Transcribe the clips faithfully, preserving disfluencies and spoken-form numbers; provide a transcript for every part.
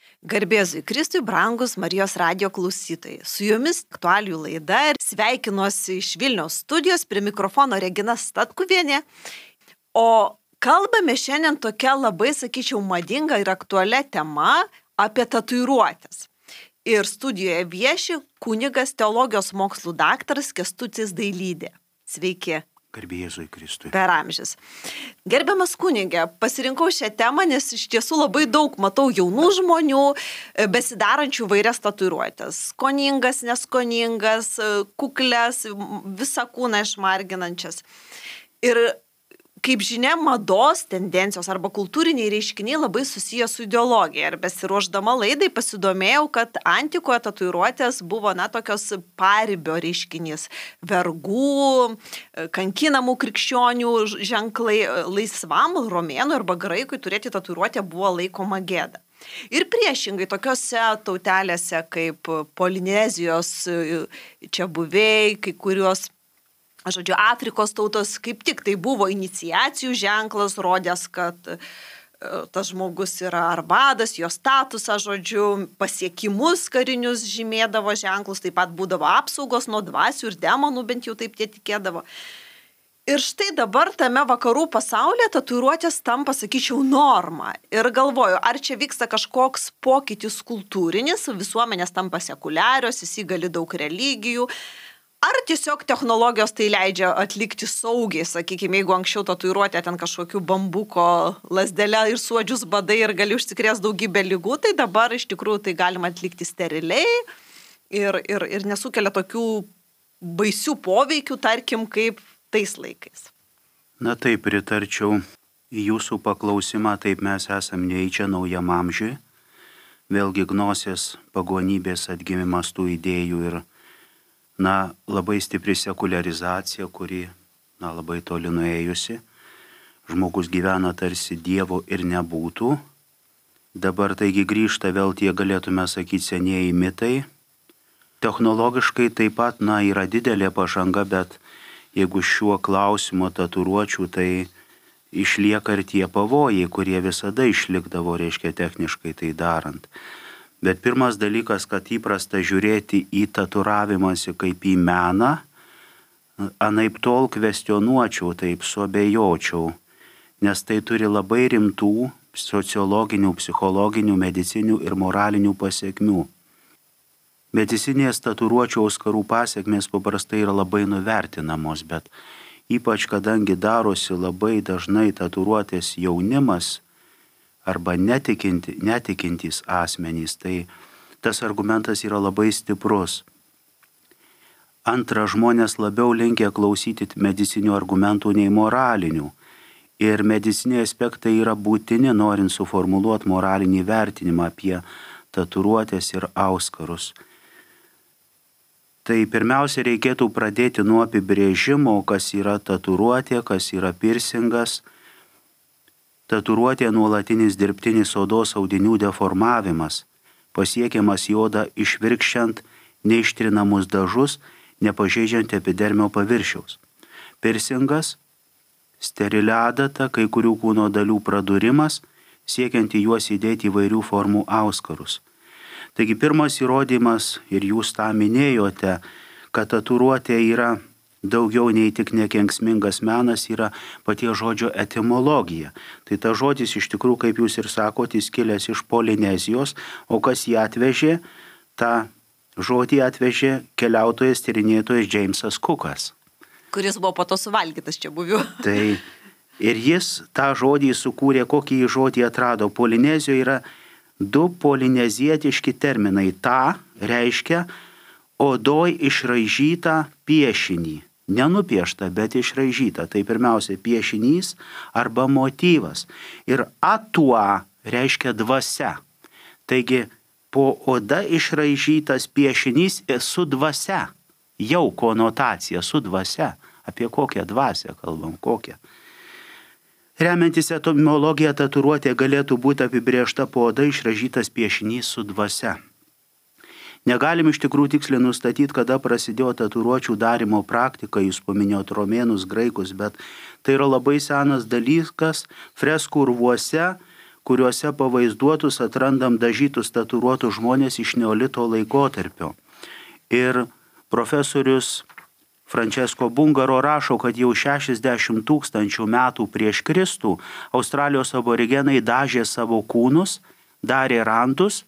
Garbėzui Kristui, brangus Marijos radijo klausytojai. Su jumis aktualijų laida ir sveikinuosi iš Vilniaus studijos, prie mikrofono Regina Statkuvienė. O kalbame šiandien tokia labai, sakyčiau, madinga ir aktualia tema apie tatuiruotes. Ir studijoje vieši kunigas teologijos mokslų daktaras Kęstutis Dailydė. Sveiki. Garbėzui Kristui. Per amžius. Gerbiamas kunige, pasirinkau šią temą, nes iš tiesų labai daug matau jaunų žmonių, besidarančių vairias tatuiruotes. Skoningas, neskoningas, kukles, visą kūną išmarginančias. Ir kaip žinia, mados tendencijos arba kultūriniai reiškiniai labai susiję su ideologija. Ir besiruošdama laidai pasidomėjau, kad antikoje tatuiruotės buvo, na, tokios paribio reiškinys. Vergų, kankinamų krikščionių ženklai, laisvam romėnų arba graikui turėti tatuiruotę buvo laikoma gėda. Ir priešingai tokiose tautelėse kaip Polinezijos čiabuviai, kai kurios Žodžiu, Afrikos tautos kaip tik tai buvo iniciacijų ženklas, rodęs, kad tas žmogus yra arbadas, jo statusą, žodžiu, pasiekimus karinius žymėdavo ženklus, taip pat būdavo apsaugos nuo dvasių ir demonų, bent jau taip tie tikėdavo. Ir štai dabar tame vakarų pasaulyje tatuiruotės tampa, sakyčiau, norma. Ir galvoju, ar čia vyksta kažkoks pokytis kultūrinis, visuomenės tampa sekuliarios, įsigali daug religijų. Ar tiesiog technologijos tai leidžia atlikti saugiai, sakykime, jeigu anksčiau tatuiruotė ten kažkokiu bambuko lasdelę ir suodžius badai ir gali užsikrės daugybę ligų, tai dabar iš tikrųjų tai galima atlikti steriliai ir, ir, ir nesukelia tokių baisių poveikių, tarkim, kaip tais laikais. Na taip, pritarčiau į jūsų paklausimą, taip mes esam neįčia naujam amžiui, vėlgi gnosės pagonybės atgimimas tų idėjų ir Na, labai stipri sekuliarizacija, kuri, na, labai toli nuėjusi. Žmogus gyvena tarsi Dievo ir nebūtų. Dabar taigi grįžta vėl tie, galėtume sakyti, senieji mitai. Technologiškai taip pat, na, yra didelė pažanga, bet jeigu šiuo klausimu tatuiruočių, tai išlieka ir tie pavojai, kurie visada išlikdavo, reiškia, techniškai tai darant. Bet pirmas dalykas, kad įprasta žiūrėti į tatuiravimąsi kaip į meną, anaip tol kvestionuočiau, taip suabejočiau, nes tai turi labai rimtų sociologinių, psichologinių, medicinių ir moralinių pasiekmių. Medicinės tatuiruočių auskarų pasiekmės paprastai yra labai nuvertinamos, bet ypač kadangi darosi labai dažnai tatuiruotės jaunimas, arba netikinti, netikintys asmenys, tai tas argumentas yra labai stiprus. Antra, žmonės labiau linkę klausyti medicinių argumentų nei moralinių. Ir mediciniai aspektai yra būtini, norint suformuluoti moralinį vertinimą apie tatuiruotės ir auskarus. Tai pirmiausia, reikėtų pradėti nuo apibrėžimo, kas yra tatuiruotė, kas yra pirsingas. Tatuiruotė nuolatinis dirbtinis odos audinių deformavimas, pasiekiamas į odą išvirkščiant neištrinamus dažus, nepažeidžiant epidermio paviršiaus. Pirsingas, steriliadata, kai kurių kūno dalių pradurimas, siekiant į juos įdėti įvairių formų auskarus. Taigi pirmas įrodymas, ir jūs tą minėjote, kad tatuiruotė yra daugiau nei tik nekenksmingas menas, yra paties žodžio etimologija. Tai ta žodis iš tikrųjų, kaip jūs ir sakote, kilęs iš Polinezijos, o kas jį atvežė, tą žodį atvežė keliautojas, tyrinėtojas Džeimsas Kukas. Kuris buvo po to suvalgytas čia buviu. Tai ir jis tą žodį sukūrė, kokį žodį atrado. Polinezijoje yra du polinezietiški terminai. Ta reiškia odoj išraižytą piešinį. Nenupiešta, bet išraižyta. Tai pirmiausia piešinys arba motyvas. Ir atua reiškia dvasia. Taigi po oda išraižytas piešinys su dvasia. Jau konotacija su dvasia. Apie kokią dvasią kalbam, kokią. Remiantis etimologija, tatuiruotė galėtų būti apibrėžta po oda išraižytas piešinys su dvasia. Negalim iš tikrųjų tiksliai nustatyti, kada prasidėjo tatuiruočių darimo praktika, jūs paminėjot romėnus, graikus, bet tai yra labai senas dalykas, freskų urvuose, kuriuose pavaizduotus atrandam dažytus tatuiruotus žmonės iš neolito laikotarpio. Ir profesorius Francesco Bungaro rašo, kad jau šešiasdešimt tūkstančių metų prieš Kristų Australijos aborigenai dažė savo kūnus, darė randus.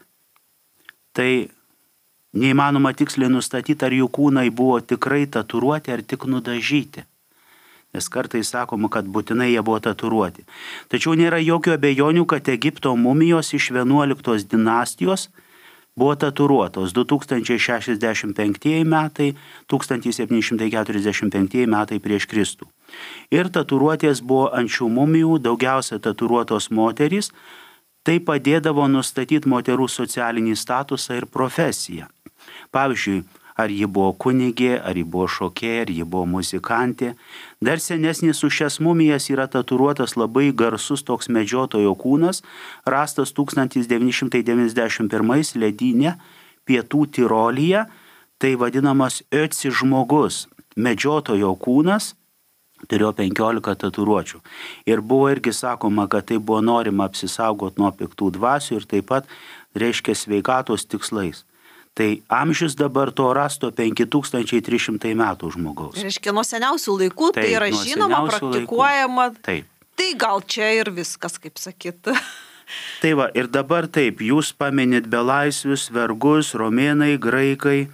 Tai neįmanoma tiksliai nustatyti, ar jų kūnai buvo tikrai tatuiruoti ar tik nudažyti. Nes kartais sakoma, kad būtinai jie buvo tatuiruoti. Tačiau nėra jokių abejonių, kad Egipto mumijos iš vienuoliktos dinastijos buvo tatuiruotos du tūkstančiai šešiasdešimt penktieji metai, tūkstantis septyni šimtai keturiasdešimt penktieji metai prieš Kristų. Ir tatuiruotės buvo ant šių mumijų, daugiausia tatuiruotos moterys. Tai padėdavo nustatyti moterų socialinį statusą ir profesiją. Pavyzdžiui, ar ji buvo kunigė, ar ji buvo šokėja, ar ji buvo muzikantė. Dar senesnis už šias mumijas yra tatuiruotas labai garsus toks medžiotojo kūnas, rastas tūkstantis devyni šimtai devyniasdešimt pirmais ledyne pietų Tirolyje. Tai vadinamas Ötzi žmogus, medžiotojo kūnas. Turėjo penkiolika tatuiruočių. Ir buvo irgi sakoma, kad tai buvo norima apsisaugoti nuo piktų dvasių ir taip pat reiškia sveikatos tikslais. Tai amžius dabar to rasto penki tūkstančiai trys šimtai metų žmogaus. Reiškia nuo seniausių laikų, taip, tai yra žinoma, praktikuojama. Taip. Tai gal čia ir viskas, kaip sakyt. Tai va, ir dabar taip, jūs paminit belaisvius, vergus, romėnai, graikai.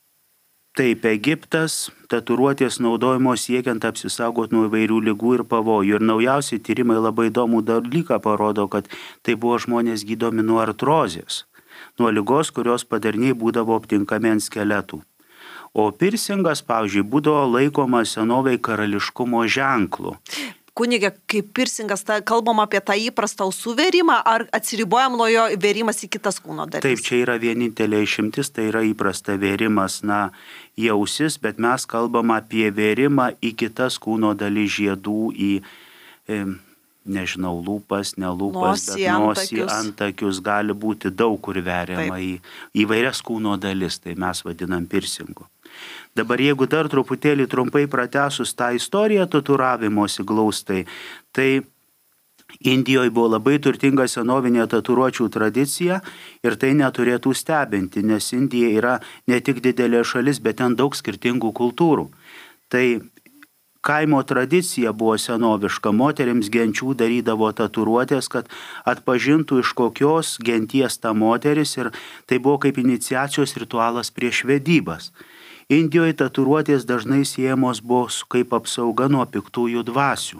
Taip, Egiptas tatuiruotės naudojimo siekiant apsisaugoti nuo įvairių ligų ir pavojų. Ir naujausi tyrimai labai įdomų dalyką parodo, kad tai buvo žmonės gydomi nuo artrozės, nuo ligos, kurios padariniai būdavo aptinkami ant skeletų. O pirsingas, pavyzdžiui, būdavo laikomas senovėj karališkumo ženklu. Kunigė, kaip pirsingas, ta, kalbam apie tą įprastą ausų vėrimą, ar atsiribojam nuo jo vėrimas į kitas kūno dalis? Taip, čia yra vienintelė išimtis, tai yra įprasta vėrimas, na, į ausis, bet mes kalbam apie vėrimą į kitas kūno dalis, žiedų, į, e, nežinau, lūpas, nelūpas, nosį, bet nosį, antakius. antakius gali būti daug kur veriama į įvairias kūno dalis, tai mes vadinam pirsingu. Dabar jeigu dar truputėlį trumpai pratęsus tą istoriją tatuiravimosi glaustai, tai Indijoje buvo labai turtinga senovinė tatuiruočių tradicija ir tai neturėtų stebinti, nes Indija yra ne tik didelė šalis, bet ten daug skirtingų kultūrų. Tai kaimo tradicija buvo senoviška, moterims genčių darydavo tatuiruotės, kad atpažintų iš kokios genties ta moteris ir tai buvo kaip iniciacijos ritualas prieš vedybas. Indijoje tatuiruotės dažnai siejamos buvo kaip apsauga nuo piktųjų dvasių.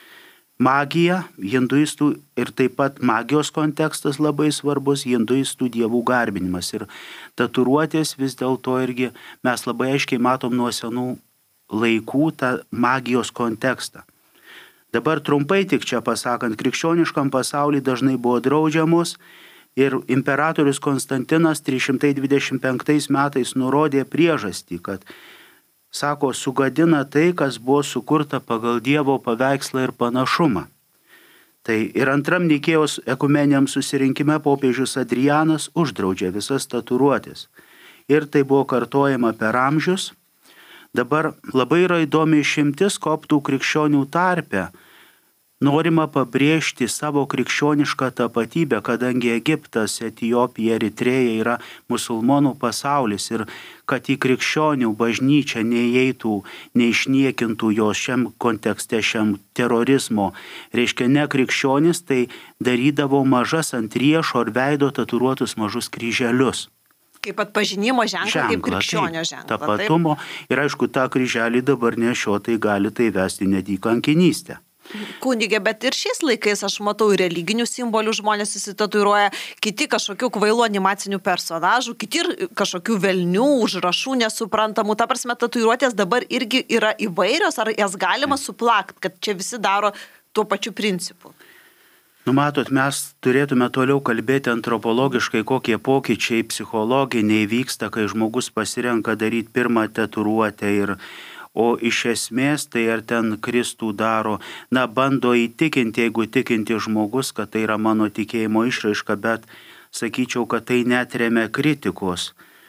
Magija, hinduistų ir taip pat magijos kontekstas labai svarbus, hinduistų dievų garbinimas. Ir tatuiruotės vis dėlto irgi mes labai aiškiai matom nuo senų laikų tą magijos kontekstą. Dabar trumpai tik čia pasakant, krikščioniškam pasauliui dažnai buvo draudžiamos. Ir imperatorius Konstantinas trys šimtai dvidešimt penktais metais nurodė priežastį, kad, sako, sugadina tai, kas buvo sukurta pagal Dievo paveikslą ir panašumą. Tai ir antram Nikėjos ekumeniniam susirinkime popiežius Adrianas uždraudžia visas tatuiruotės. Ir tai buvo kartojama per amžius. Dabar labai yra įdomi išimtis koptų krikščionių tarpe. Norima pabrėžti savo krikščionišką tapatybę, kadangi Egiptas, Etiopija, Eritreja yra musulmonų pasaulis ir kad į krikščionių bažnyčią neįeitų, neišniekintų jos šiam kontekste, šiam terorizmo, reiškia ne krikščionis, tai darydavo mažas ant riešo ar veido tatuiruotus mažus kryželius. Kaip atpažinimo ženklą, kaip krikščionio ženklą. Tapatumo ir aišku, tą kryželį dabar nešiotai gali tai vesti net į kankinystę. Kunigė, bet ir šiais laikais aš matau religinių simbolių žmonės įsitatuiruoja, kiti kažkokių kvailų animacinių personažų, kiti ir kažkokių velnių, užrašų nesuprantamų. Ta prasme, tatuiruotės dabar irgi yra įvairios, ar jas galima suplakt, kad čia visi daro tuo pačiu principu? Nu, matot, mes turėtume toliau kalbėti antropologiškai, kokie pokyčiai psichologiniai vyksta, kai žmogus pasirenka daryti pirmą tatuiruotę ir o iš esmės tai ar ten Kristų daro, na, bando įtikinti, jeigu tikinti žmogus, kad tai yra mano tikėjimo išraiška, bet sakyčiau, kad tai netremia kritikos.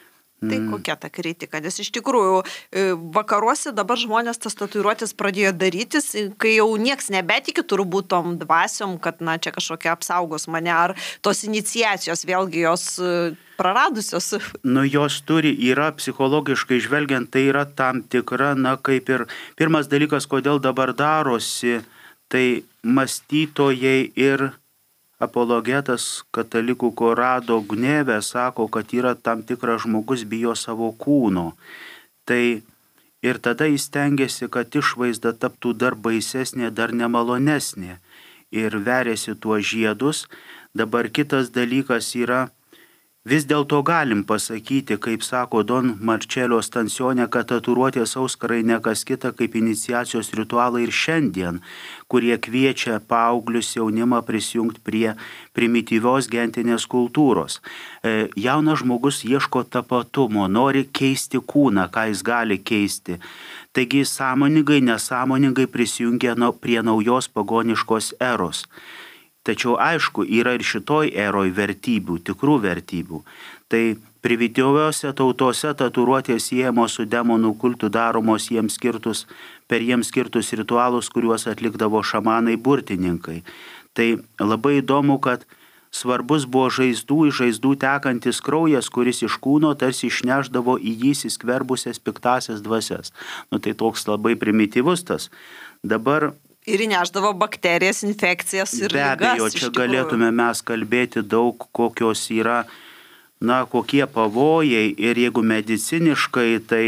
Tai kokia ta kritika, nes iš tikrųjų vakaruose dabar žmonės tas tatuiruotės pradėjo darytis, kai jau nieks nebetiki turbūt tom dvasiom, kad na čia kažkokia apsaugos mane, ar tos iniciacijos vėlgi jos praradusios. Nu, jos turi, yra psichologiškai žvelgiant, tai yra tam tikra, na kaip ir pirmas dalykas, kodėl dabar darosi, tai mąstytojai ir apologetas katalikų Korado Gnevė sako, kad yra tam tikras žmogus bijo savo kūno. Tai ir tada jis tengiasi, kad išvaizda taptų dar baisesnė, dar nemalonesnė. Ir veriasi tuo žiedus. Dabar kitas dalykas yra, vis dėlto galim pasakyti, kaip sako Don Marcello Stansione, kad tatuiruotės auskarai ne kas kita kaip iniciacijos ritualai ir šiandien, kurie kviečia paauglius jaunimą prisijungti prie primityvios gentinės kultūros. E, jaunas žmogus ieško tapatumo, nori keisti kūną, ką jis gali keisti. Taigi sąmoningai, nesąmoningai prisijungia prie naujos pagoniškos eros. Tačiau aišku, yra ir šitoj eroj vertybių, tikrų vertybių. Tai primityviose tautose tatuiruotės siejamos su demonų kultu daromos jiems skirtus, per jiems skirtus ritualus, kuriuos atlikdavo šamanai burtininkai. Tai labai įdomu, kad svarbus buvo žaizdų, iš žaizdų tekantis kraujas, kuris iš kūno tarsi išneždavo į jį įsiskverbusias piktasias dvasias. Nu tai toks labai primityvus tas. Dabar ir įneždavo bakterijas, infekcijas ir be ligas. Be abejo, čia galėtume mes kalbėti daug, kokios yra, na, kokie pavojai ir jeigu mediciniškai, tai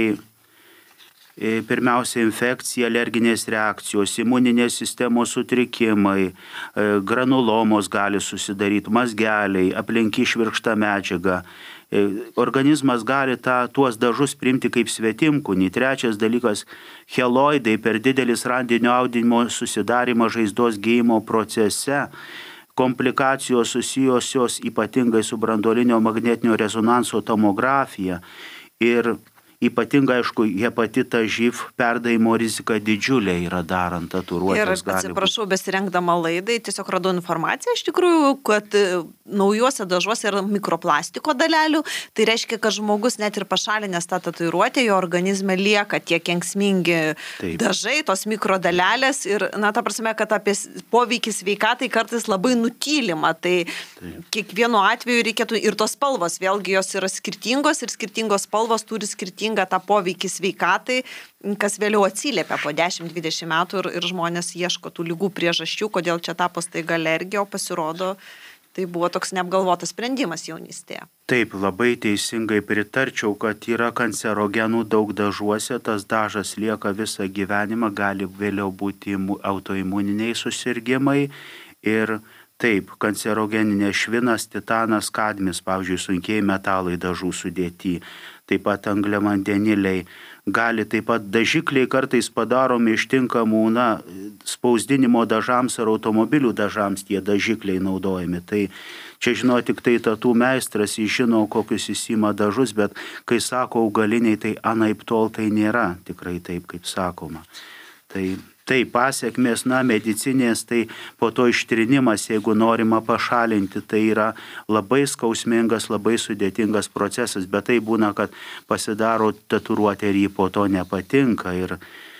e, pirmiausia infekcija, alerginės reakcijos, imuninės sistemos sutrikimai, e, granulomos gali susidaryti, mazgeliai, aplink išvirkšta medžiaga. E, organizmas gali tą, tuos dažus priimti kaip svetimkūnį. Trečias dalykas - cheloidai, per didelis randinio audinimo susidarymą žaizdos gijimo procese, komplikacijos susijusios ypatingai su branduolinio magnetinio rezonanso tomografija ir ypatingai, aišku, hepatitą živ perdavimo rizika didžiulė yra darant tatuiruotės. Ir atsiprašau, besirengdama laidai, tiesiog radau informaciją iš tikrųjų, kad naujuose dažuose yra mikroplastiko dalelių. Tai reiškia, kad žmogus net ir pašalinęs tą tatuiruotę, jo organizme lieka tie kenksmingi Taip. dažai, tos mikrodalelės. Ir, na, ta prasme, kad apie poveikį sveikatai kartais labai nutylima. Tai Taip. kiekvienu atveju reikėtų ir tos spalvos, vėlgi jos yra skirtingos ir skirtingos spalvos turi skirtingą tą poveikį sveikatai, kas vėliau atsiliepia po dešimt dvidešimt metų ir, ir žmonės ieško tų ligų priežasčių, kodėl čia tapo staiga alergija, o pasirodo, tai buvo toks neapgalvotas sprendimas jaunystėje. Taip, labai teisingai pritarčiau, kad yra kancerogenų daug dažuose, tas dažas lieka visą gyvenimą, gali vėliau būti autoimuniniai susirgimai ir taip, kancerogeninė švinas, titanas, kadmis, pavyzdžiui, sunkiai metalai dažų sudėti. Taip pat angliavandeniliai, gali taip pat dažikliai kartais padaromi iš tinkamų, na, spausdinimo dažams ar automobilių dažams tie dažikliai naudojami. Tai čia žino tik tai tatų meistras, jis žino, kokius jis ima dažus, bet kai sako augaliniai, tai anaiptol tai nėra tikrai taip, kaip sakoma. Tai Tai pasiekmės, na, medicinės, tai po to ištrinimas, jeigu norima pašalinti, tai yra labai skausmingas, labai sudėtingas procesas, bet tai būna, kad pasidaro tatuiruotė ir jį po to nepatinka. Ir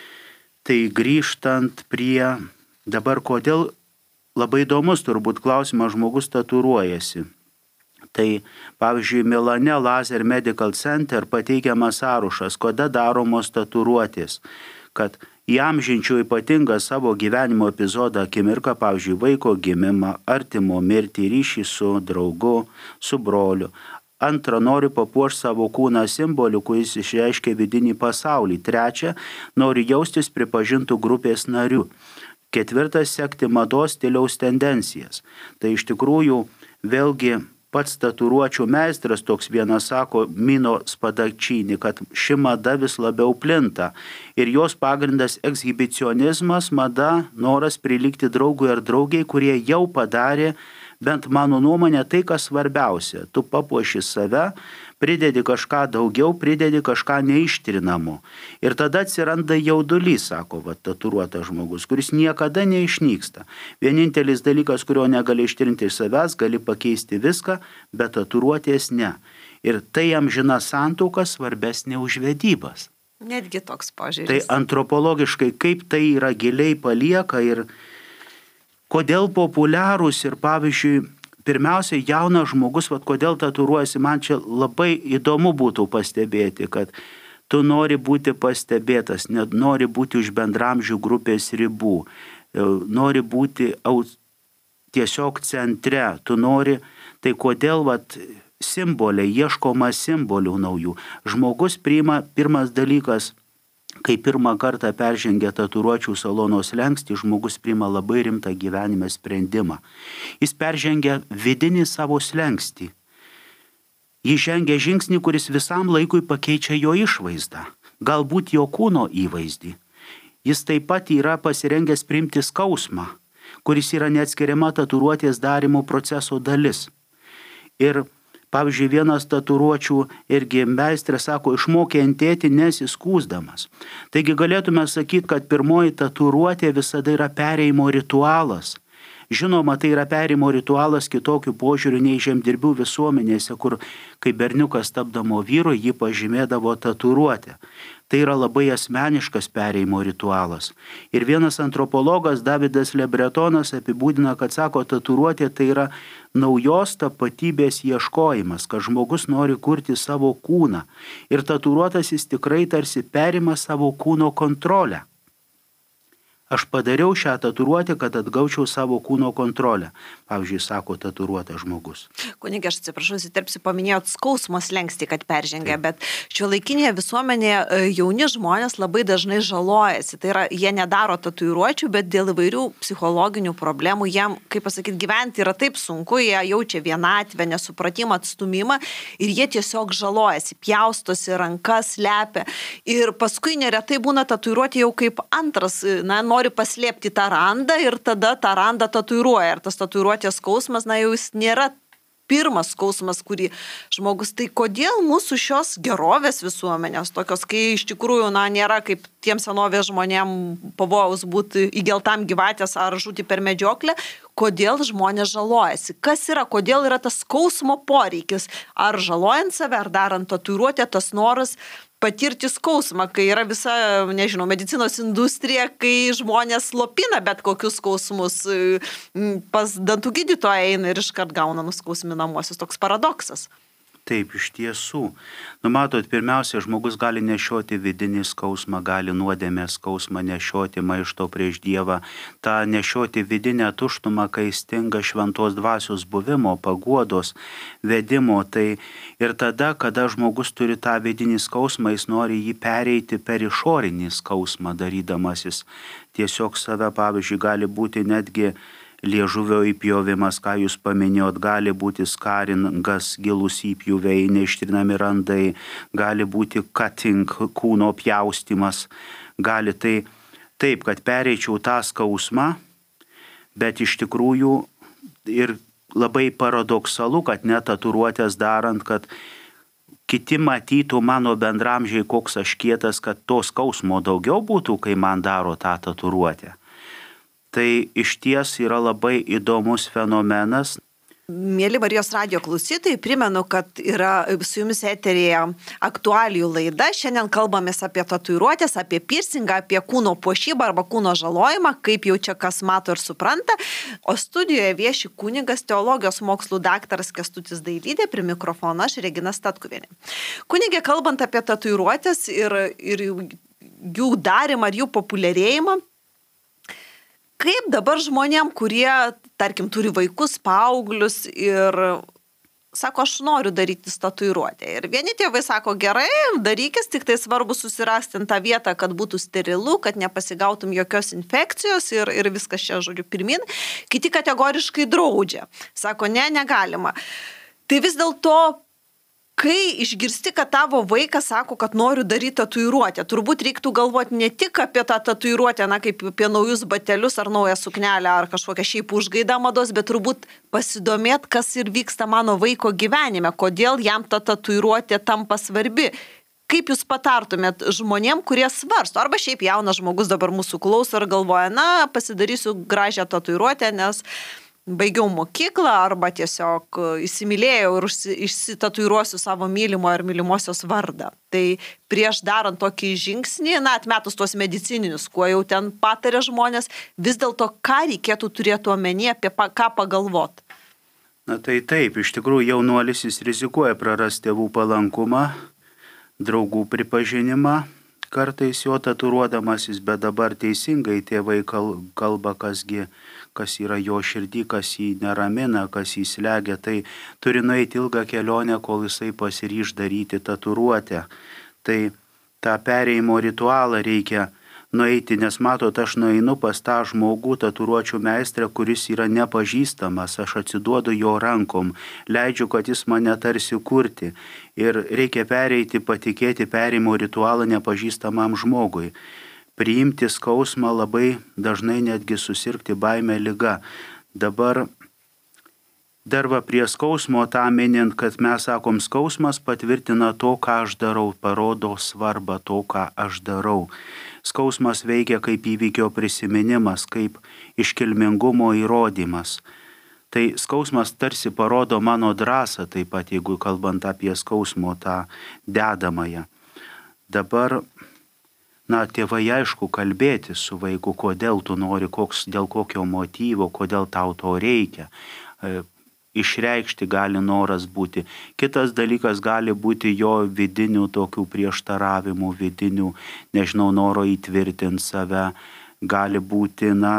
tai grįžtant prie, dabar kodėl, labai įdomus turbūt klausimas, žmogus tatuiruojasi. Tai, pavyzdžiui, Milane Laser Medical Center pateikiamas sąrašas, kada daromos tatuiruotės, kad įamžinčiau ypatingą savo gyvenimo epizodą, akimirką, pavyzdžiui, vaiko gimimą, artimo mirtį, ryšį su draugu, su broliu. Antra, noriu papuošti savo kūną simboliu, kuris išreiškia vidinį pasaulį. Trečia, noriu jaustis pripažintų grupės narių. Ketvirtas, sekti mados stiliaus tendencijas. Tai iš tikrųjų vėlgi pats tatuiruočių meistras, toks vienas sako, Mino Spadačini, kad ši mada vis labiau plinta. Ir jos pagrindas ekshibicionizmas, mada, noras prilygti draugui ar draugiai, kurie jau padarė, bent mano nuomonė, tai, kas svarbiausia. Tu papuoši save, Pridedi kažką daugiau, pridedi kažką neištrinamo. Ir tada atsiranda jaudulys, sako, va, tatuiruotas žmogus, kuris niekada neišnyksta. Vienintelis dalykas, kurio negali ištrinti iš savęs, gali pakeisti viską, bet tatuiruotės ne. Ir tai amžina santuoka svarbesnė už vedybas. Netgi toks požiūris. Tai antropologiškai, kaip tai yra giliai palieka ir kodėl populiarūs ir pavyzdžiui, pirmiausia, jaunas žmogus, vat, kodėl tatuiruojasi, man čia labai įdomu būtų pastebėti, kad tu nori būti pastebėtas, net nori būti už bendramžių grupės ribų, nori būti tiesiog centre, tu nori, tai kodėl vat, simboliai, ieškoma simbolių naujų. Žmogus priima, pirmas dalykas, kai pirmą kartą peržengia tatuiruočių salono slenkstį, žmogus priima labai rimtą gyvenime sprendimą. Jis peržengia vidinį savo slenkstį. Jis žengia žingsnį, kuris visam laikui pakeičia jo išvaizdą, galbūt jo kūno įvaizdį. Jis taip pat yra pasirengęs priimti skausmą, kuris yra neatskiriama tatuiruotės darymo proceso dalis. Ir pavyzdžiui, vienas tatuiruočių irgi meistras sako, išmokė entėti nesiskūsdamas. Taigi galėtume sakyti, kad pirmoji tatuiruotė visada yra perėjimo ritualas. Žinoma, tai yra perėjimo ritualas kitokių požiūrių nei žemdirbių visuomenėse, kur kai berniukas tapdavo vyru, jį pažymėdavo tatuiruotę. Tai yra labai asmeniškas perėjimo ritualas. Ir vienas antropologas Davidas Lebretonas apibūdina, kad sako, tatuiruotė tai yra naujos tapatybės ieškojimas, kad žmogus nori kurti savo kūną. Ir tatuiruotas jis tikrai tarsi perima savo kūno kontrolę. Aš padariau šią tatuiruotę, kad atgaučiau savo kūno kontrolę. Pavyzdžiui, sako tatuiruotas žmogus. Kunige, aš atsiprašau, įsiterpsiu, paminėjot skausmo slenkstį, kad peržengia, Taip. Bet šiuolaikinėje visuomenėje jauni žmonės labai dažnai žalojasi. Tai yra, jie nedaro tatuiruočių, bet dėl įvairių psichologinių problemų jiem, kaip pasakyti, gyventi yra taip sunku, jie jaučia vienatvę, nesupratimą, atstumimą ir jie tiesiog žalojasi, pjaustosi, rankas lepia. Ir paskui neretai būna tatuiruotė jau kaip antras, na, nori paslėpti tą randą ir tada tą randą tatuiruoja. Ir tas tatuiruotės skausmas, na jau jis nėra pirmas skausmas, kurį žmogus. Tai kodėl mūsų šios gerovės visuomenės, tokios, kai iš tikrųjų, na, nėra kaip tiems senovės žmonėm pavojaus būti įgeltam gyvatės ar žūti per medžioklę, kodėl žmonės žalojasi? Kas yra, kodėl yra tas skausmo poreikis? Ar žalojant save, ar darant tatuiruotę, tas noras patirti skausmą, kai yra visa, nežinau, medicinos industrija, kai žmonės slopina bet kokius skausmus, pas dantų gydytoją eina ir iškart gauna nuskausminamuosius. Toks paradoksas. Taip, iš tiesų. Nu, matot, pirmiausia, žmogus gali nešioti vidinį skausmą, gali nuodėmę skausmą nešioti, maišto prieš Dievą, tą nešioti vidinę tuštumą, kai stinga šventos dvasios buvimo, paguodos, vedimo. Tai ir tada, kada žmogus turi tą vidinį skausmą, jis nori jį pereiti per išorinį skausmą darydamasis. Tiesiog save, pavyzdžiui, gali būti netgi liežuvio įpjovimas, ką jūs paminėjot, gali būti skaringas, gilus įpjuviai, neištrinami randai, gali būti cutting, kūno pjaustimas, gali tai taip, kad pereičiau tą skausmą, bet iš tikrųjų ir labai paradoksalu, kad net tatuiruotės darant, kad kiti matytų mano bendramžiai, koks aš kietas, kad to skausmo daugiau būtų, kai man daro tą tatuiruotę. Tai iš ties yra labai įdomus fenomenas. Mėly Marijos radijo klausytojai, primenu, kad yra su jumis eterėje aktualijų laida. Šiandien kalbamės apie tatuiruotės, apie piercingą, apie kūno puošybą arba kūno žalojimą, kaip jau čia kas mato ir supranta. O studijoje vieši kunigas, teologijos mokslų daktaras Kęstutis Dailydė, prie mikrofono aš Regina Statkuvienė. Kunigė, kalbant apie tatuiruotės ir, ir jų darimą ar jų populiarėjimą, kaip dabar žmonėm, kurie, tarkim, turi vaikus, paauglius ir sako, aš noriu daryti tatuiruotę. Ir vieni tėvai sako, gerai, darykis, tik tai svarbu susirasti tą vietą, kad būtų sterilu, kad nepasigautum jokios infekcijos ir, ir viskas čia, žodžiu, pirmin. Kiti kategoriškai draudžia. Sako, ne, negalima. Tai vis dėlto Kai išgirsti, kad tavo vaikas sako, kad noriu daryti tatuiruotę, turbūt reiktų galvoti ne tik apie tą tatuiruotę, na, kaip apie naujus batelius ar naują suknelę ar kažkokią šiaip užgaidą mados, bet turbūt pasidomėt, kas ir vyksta mano vaiko gyvenime, kodėl jam ta tatuiruotė tampa svarbi. Kaip jūs patartumėt žmonėm, kurie svarsto, arba šiaip jaunas žmogus dabar mūsų klauso ir galvoja, na, pasidarysiu gražią tatuiruotę, nes baigiau mokyklą arba tiesiog įsimylėjau ir išsitatuiruosiu savo mylimo ar mylimosios vardą. Tai prieš darant tokį žingsnį, na, atmetus tuos medicininius, kuo jau ten patarė žmonės, vis dėlto ką reikėtų turėti omenyje, apie pa, ką pagalvot? Na tai taip, iš tikrųjų jaunuolis jis rizikuoja prarasti tėvų palankumą, draugų pripažinimą, kartais jo tatuiruodamasis, bet dabar teisingai tėvai kalba, kasgi, kas yra jo širdį, kas jį neramina, kas jį slegia, tai turi nueiti ilgą kelionę, kol jisai pasiryš daryti tatuiruotę. Tai tą perėjimo ritualą reikia nueiti, nes matot, aš nueinu pas tą žmogų, tatuiruočių meistrą, kuris yra nepažįstamas, aš atsiduodu jo rankom, leidžiu, kad jis mane tarsi kurti. Ir reikia pereiti, patikėti perėjimo ritualą nepažįstamam žmogui. Priimti skausmą, labai dažnai netgi susirgti baimę liga. Dabar dar va prie skausmo tą minint, kad mes sakom, skausmas patvirtina to, ką aš darau, parodo svarbą to, ką aš darau. Skausmas veikia kaip įvykio prisiminimas, kaip iškilmingumo įrodymas. Tai skausmas tarsi parodo mano drąsą, taip pat jeigu kalbant apie skausmo tą dedamąją. Dabar, na, tėvai aišku kalbėti su vaiku, kodėl tu nori, koks, dėl kokio motyvo, kodėl tau to reikia. E, išreikšti gali noras būti. Kitas dalykas gali būti jo vidinių tokių prieštaravimų, vidinių, nežinau, noro įtvirtinti save. Gali būti, na,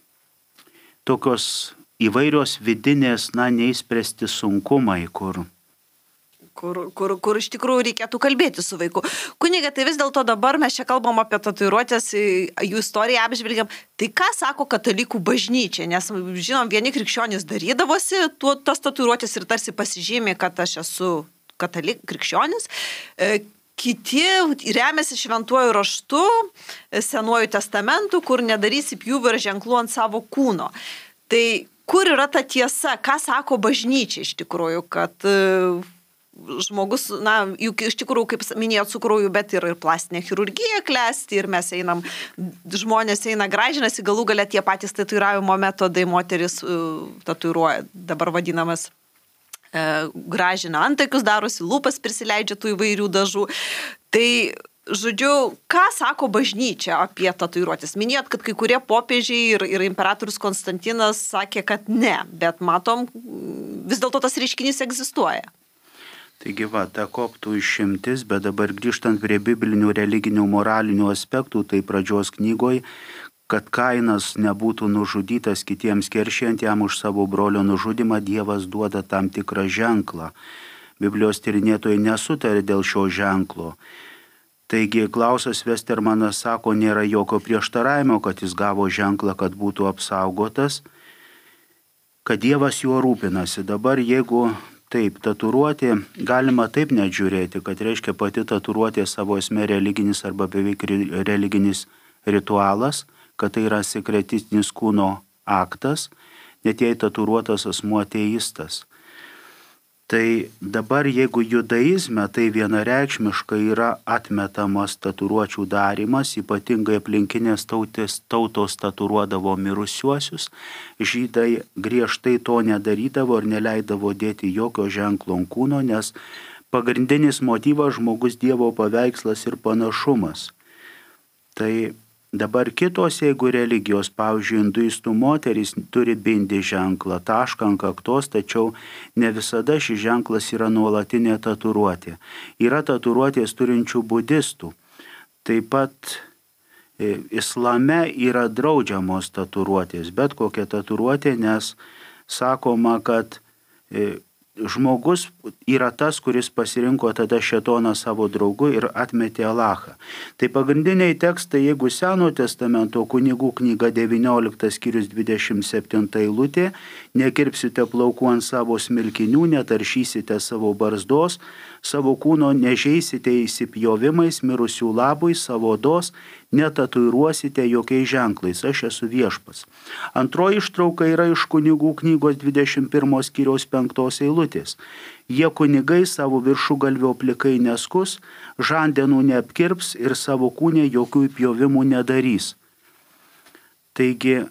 tokios įvairios vidinės, na, neįspręsti sunkumai, kur... Kur, kur, kur iš tikrųjų reikėtų kalbėti su vaiku. Kunige, tai vis dėlto dabar mes čia kalbam apie tatuiruotės, jų istoriją apžvelgiam. Tai ką sako katalikų bažnyčia? Nes, žinom, vieni krikščionys darydavosi tuo, tos tatuiruotės ir tarsi pasižymė, kad aš esu katalik, krikščionis. Kiti remiasi šventuoju raštu, senuoju testamentu, kur nedarysi pjūvių ir ženklų ant savo kūno. Tai kur yra ta tiesa? Ką sako bažnyčia iš tikrųjų, kad... Žmogus, na, juk iš tikrųjų, kaip minėjot, su krauju, bet ir, ir plastinė chirurgija klesti ir mes einam, žmonės eina gražinasi, galų galia tie patys tatuiravimo metodai, moteris uh, tatuiruoja, dabar vadinamas uh, gražina antakius, darosi lūpas, prisileidžia tų įvairių dažų. Tai, žodžiu, ką sako bažnyčia apie tatuiruotės? Minėjot, kad kai kurie popiežiai ir, ir imperatorius Konstantinas sakė, kad ne, bet matom, vis dėlto tas reiškinys egzistuoja. Taigi va, ta koptų išimtis, bet dabar grįžtant prie biblinių, religinių, moralinių aspektų, tai pradžios knygoj, kad Kainas nebūtų nužudytas kitiems keršijant jam už savo brolio nužudymą, Dievas duoda tam tikrą ženklą. Biblijos tyrinėtojai nesutarė dėl šio ženklo. Taigi Klausas Westermanas sako, nėra jokio prieštaravimo, kad jis gavo ženklą, kad būtų apsaugotas, kad Dievas juo rūpinasi. Dabar jeigu taip, tatuiruotė, galima taip net žiūrėti, kad reiškia pati tatuiruotė savo esmė religinis arba beveik religinis ritualas, kad tai yra sekretistinis kūno aktas, net jei tatuiruotas asmuo ateistas. Tai dabar jeigu judaizme, tai vienareikšmiškai yra atmetamas tatuiruočių darymas, ypatingai aplinkinės tautės, tautos tatuiruodavo mirusiuosius, žydai griežtai to nedarydavo ir neleidavo dėti jokio ženklo ant kūno, nes pagrindinis motyvas žmogus Dievo paveikslas ir panašumas. Tai dabar kitos, jeigu religijos, pavyzdžiui, hinduistų moterys turi bindi ženklą, tašką ant kaktos, tačiau ne visada šis ženklas yra nuolatinė tatuiruotė. Yra tatuiruotės turinčių budistų. Taip pat e, islame yra draudžiamos tatuiruotės, bet kokia tatuiruotė, nes sakoma, kad e, žmogus yra tas, kuris pasirinko tada šėtoną savo draugu ir atmetė Alachą. Tai pagrindiniai tekstai, jeigu Senojo testamento kunigų knyga devynioliktas skyrius dvidešimt septinta eilutė, nekirpsite plaukų ant savo smilkinių, netaršysite savo barzdos, savo kūno nežeisite įsipjovimais, mirusių labui, savo odos, netatuiruosite jokiais ženklais, aš esu viešpats. Antroji ištrauka yra iš kunigų knygos dvidešimt pirmos skyriaus penktos eilutės. Jie kunigai savo viršugalvio plikai neskus, žandenų neapkirps ir savo kūne jokių įpjovimų nedarys. Taigi,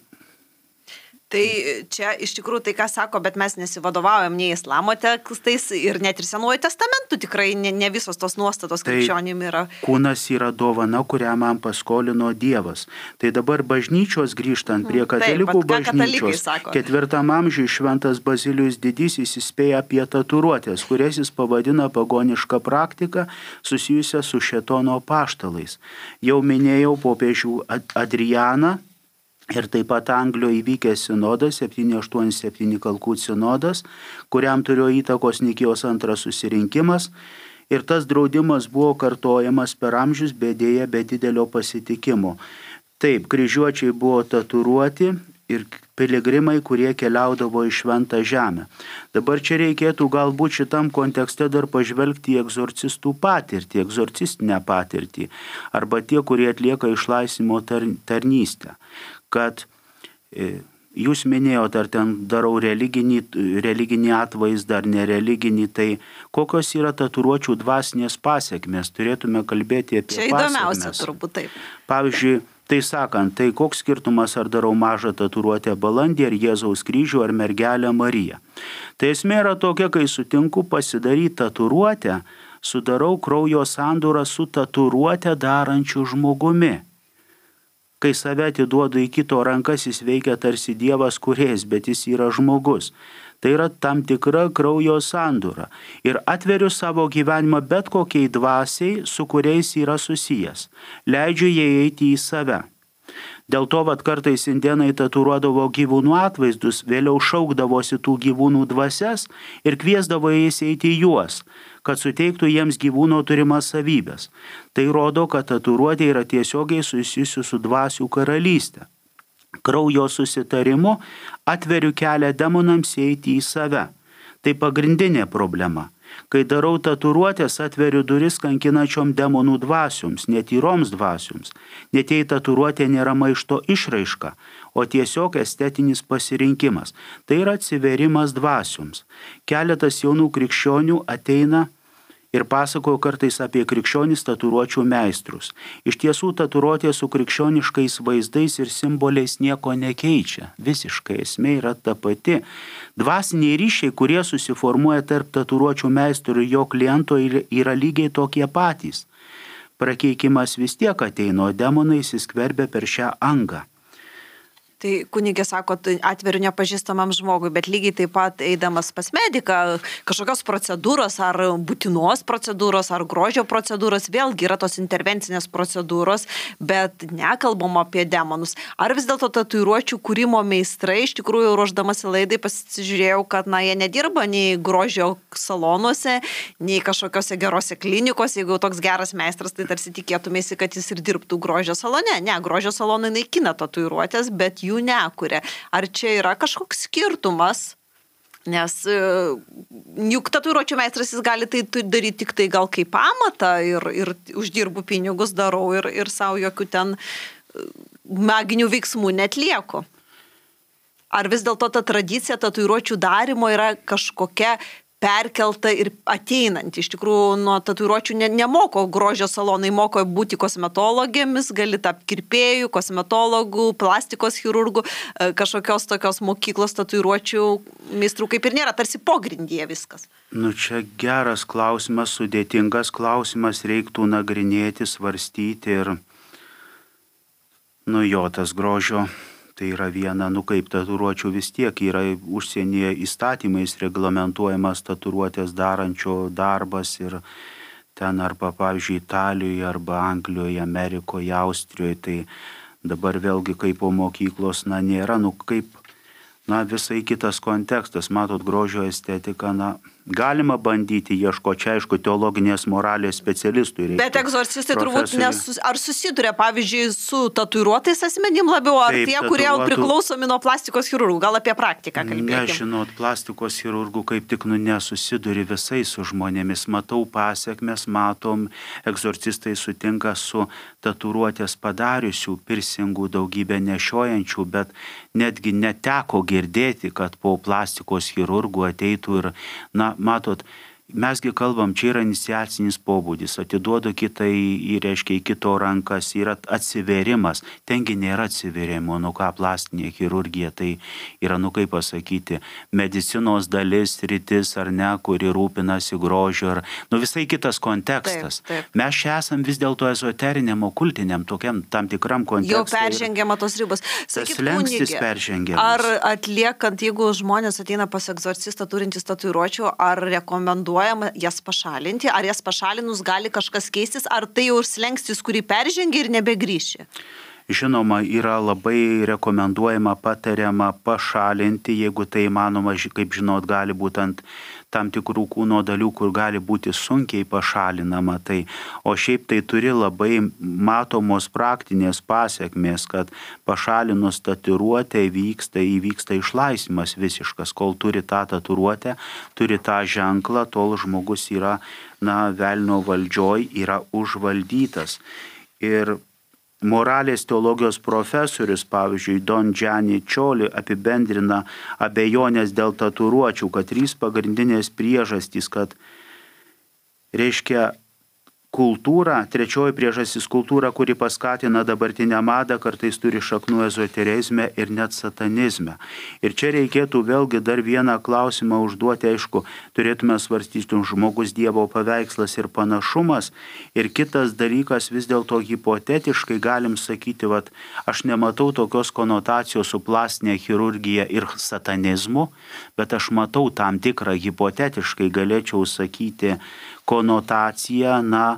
Tai čia iš tikrųjų tai, ką sako, bet mes nesivadovaujam nei islamo tekstais ir net ir Senuoju testamentu tikrai ne, ne visos tos nuostatos krikščionim yra. Kūnas yra dovana, kurią man paskolino Dievas. Tai dabar bažnyčios grįžtant prie katalikų Taip, bažnyčios, ketvirtam amžiui šventas Bazilijus Didysis įspėja apie tatuiruotės, kurias jis pavadina pagonišką praktiką susijusią su šėtono apaštalais. Jau minėjau popiežių Adrianą. Ir taip pat Anglijoje įvykęs sinodas, septyni aštuoni septyni Kalkut sinodas, kuriam turėjo įtakos Nikėjos antras susirinkimas. Ir tas draudimas buvo kartojamas per amžius, bet dėja be didelio pasitikimo. Taip, kryžiuočiai buvo tatuiruoti ir piligrimai, kurie keliaudavo į šventą žemę. Dabar čia reikėtų galbūt šitam kontekste dar pažvelgti į egzorcistų patirtį, egzorcistinę patirtį, arba tie, kurie atlieka išlaisvinimo tarnystę. Kad e, jūs minėjote, ar ten darau religinį, religinį atvaizdą ar nereliginį, tai kokios yra tatuiruočių dvasinės pasiekmės, turėtume kalbėti apie pasiekmes. Čia įdomiausia turbūt taip. Pavyzdžiui, tai sakant, tai koks skirtumas, ar darau mažą tatuiruotę balandį, ar Jėzaus kryžių, ar mergelę Mariją. Tai esmė yra tokia, kai sutinku pasidaryti tatuiruotę, sudarau kraujo sandūrą su tatuiruotę darančiu žmogumi. Kai save atiduodu į kito rankas, jis veikia tarsi Dievas kūrėjas, bet jis yra žmogus. Tai yra tam tikra kraujo sandūra. Ir atveriu savo gyvenimą bet kokiai dvasiai, su kuriais yra susijęs. Leidžiu jai eiti į save. Dėl to, kad kartais indėnai tatuiruodavo gyvūnų atvaizdus, vėliau šaukdavosi tų gyvūnų dvasias ir kviesdavo jais eiti į juos, kad suteiktų jiems gyvūno turimas savybės. Tai rodo, kad tatuiruotė yra tiesiogiai susijusi su dvasių karalystė. Kraujo susitarimu atveriu kelią demonams eiti į save. Tai pagrindinė problema. Kai darau tatuiruotės, atveriu duris kankinačiom demonų dvasioms, netyroms dvasioms. Net jei tatuiruotė nėra maišto išraiška, o tiesiog estetinis pasirinkimas. Tai yra atsiverimas dvasioms. Keletas jaunų krikščionių ateina ir pasakojo kartais apie krikščionis tatuiruočių meistrus. Iš tiesų, tatuiruotė su krikščioniškais vaizdais ir simboliais nieko nekeičia. Visiškai esmė yra ta pati. Dvasiniai ryšiai, kurie susiformuoja tarp tatuiruočių meistrų ir jo kliento, yra lygiai tokie patys. Prakeikimas vis tiek ateina, o demonai įsiskverbia per šią angą. Tai kunigė sako, atveriu nepažįstamam žmogui, bet lygiai taip pat eidamas pas mediką, kažkokios procedūros ar būtinos procedūros ar grožio procedūros, vėlgi yra tos intervencinės procedūros, bet nekalbam apie demonus. Ar vis dėlto tatuiruočių kūrimo meistrai, iš tikrųjų ruošdamasi laidai pasižiūrėjau, kad na, jie nedirba nei grožio salonuose, nei kažkokiose gerose klinikose. Jeigu toks geras meistras, tai tarsi tikėtumėsi, kad jis ir dirbtų grožio salone. Ne, grožio salonai naikina tatuiruotės, bet jų nekuria. Ar čia yra kažkoks skirtumas? Nes juk tatuiruočių meistras jis gali tai daryti tik tai gal kaip amatą ir, ir uždirbu pinigus, darau ir, ir savo jokių ten maginių veiksmų netlieku. Ar vis dėlto ta tradicija tatuiruočių darimo yra kažkokia perkelta ir ateinanti? Iš tikrųjų, nuo tatuiruočių ne, nemoko grožio salonai, moko būti kosmetologėmis, gali tapti kirpėjų, kosmetologų, plastikos chirurgų, kažkokios tokios mokyklos tatuiruočių meistrų kaip ir nėra, tarsi pogrindyje viskas. Nu čia geras klausimas, sudėtingas klausimas, reiktų nagrinėti, svarstyti ir nu jo tas grožio. Tai yra viena, nu kaip tatuiruočių vis tiek yra užsienyje įstatymais reglamentuojamas tatuiruotės darančio darbas ir ten arba, pavyzdžiui, Italijoje, arba Anglijoje, Amerikoje, Austrijoje, tai dabar vėlgi kaip po mokyklos, na nėra, nu kaip, na visai kitas kontekstas, matot, grožio estetika, na galima bandyti ieškoti, čia aišku, teologinės moralės specialistų. Bet egzorcistai turbūt nesus, ar susiduria, pavyzdžiui, su tatuiruotais asmenim labiau, ar Taip, tie, kurie tatuiruotų... priklausomi nuo plastikos chirurgų, gal apie praktiką kalbėkime. Nežinot, plastikos chirurgų kaip tik nu, nesusiduri visais su žmonėmis. Matau pasiekmes, matom, egzorcistai sutinka su tatuiruotės padariusių, pirsingų daugybę nešiojančių, bet netgi neteko girdėti, kad po plastikos chirurgų ateitų ir, na, matot, mesgi kalbam, čia yra iniciacinis pobūdis, atiduodu kitą į, į, reiškia, į kito rankas, yra atsiverimas, tengi nėra atsiverimo, nu ką plastinė chirurgija, tai yra, nu kaip pasakyti, medicinos dalis, rytis ar ne, kuri rūpinasi grožiu, ar, nu visai kitas kontekstas. Taip, taip. Mes čia esam vis dėlto ezoteriniam, okultiniam, tokiam tam tikram kontekstui. Jau peržengiama tos ribos. Sakyk, tas lengstis peržengiamas. Ar atliekant, jeigu žmonės ateina pas egzorcistą turintys tatuiruočių, ar rekomenduojama jas pašalinti, ar jas pašalinus gali kažkas keistis, ar tai jau slengstis, kurį peržengia ir nebegrįši? Žinoma, yra labai rekomenduojama, patariama pašalinti, jeigu tai įmanoma, kaip žinot, gali būti ant tam tikrų kūno dalių, kur gali būti sunkiai pašalinama. Tai, o šiaip tai turi labai matomos praktinės pasiekmės, kad pašalinus tatuiruotę įvyksta, įvyksta išlaisvimas visiškas. Kol turi tą tatuiruotę, turi tą ženklą, tol žmogus yra, na, velnio valdžioj, yra užvaldytas. Ir moralės teologijos profesorius, pavyzdžiui, Don Gianni Cioli apibendrina abejonės dėl tatuiruočių, kad trys pagrindinės priežastys, kad reiškia kultūra, trečioji priežastis kultūra, kuri paskatina dabartinę madą, kartais turi šaknų ezoterizme ir net satanizme. Ir čia reikėtų vėlgi dar vieną klausimą užduoti, aišku, turėtume svarstyti žmogus Dievo paveikslas ir panašumas. Ir kitas dalykas, vis dėlto hipotetiškai galim sakyti, vat, aš nematau tokios konotacijos su plastinė chirurgija ir satanizmu, bet aš matau tam tikrą hipotetiškai galėčiau sakyti konotacija, na,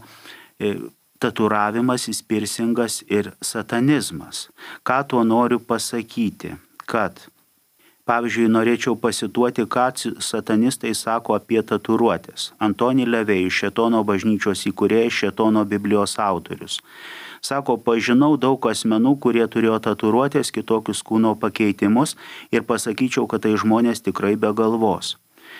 tatuiravimas, piercingas ir satanizmas. Ką tuo noriu pasakyti? Kad, pavyzdžiui, norėčiau pasituoti, ką satanistai sako apie tatuiruotės. Antoni Levei, Šėtono bažnyčios įkūrėjas, Šėtono Biblijos autorius. Sako, pažinau daug asmenų, kurie turėjo tatuiruotės, kitokius kūno pakeitimus ir pasakyčiau, kad tai žmonės tikrai be galvos.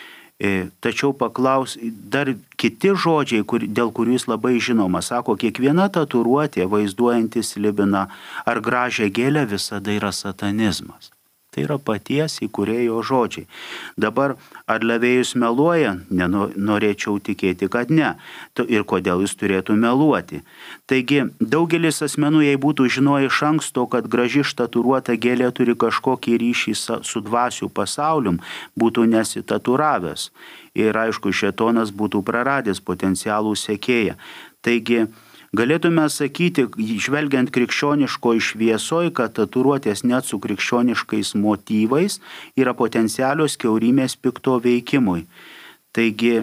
Tačiau paklaus, dar kiti žodžiai, kur, dėl kurių jis labai žinoma, sako, kiekviena tatuiruotė vaizduojanti slibiną ar gražią gėlę visada yra satanizmas. Tai yra paties įkūrėjo žodžiai. Dabar, ar Levėjus meluoja? Nenorėčiau tikėti, kad ne. Ir kodėl jis turėtų meluoti? Taigi, daugelis asmenų, jei būtų žinoję iš anksto, kad graži tatuiruota gėlė turi kažkokį ryšį su dvasių pasaulium, būtų nesitatuiravęs. Ir aišku, šėtonas būtų praradęs potencialų sekėją. Taigi, galėtume sakyti, žvelgiant krikščioniško šviesoj, kad tatuiruotės net su krikščioniškais motyvais yra potencialios kiaurymės pikto veikimui. Taigi,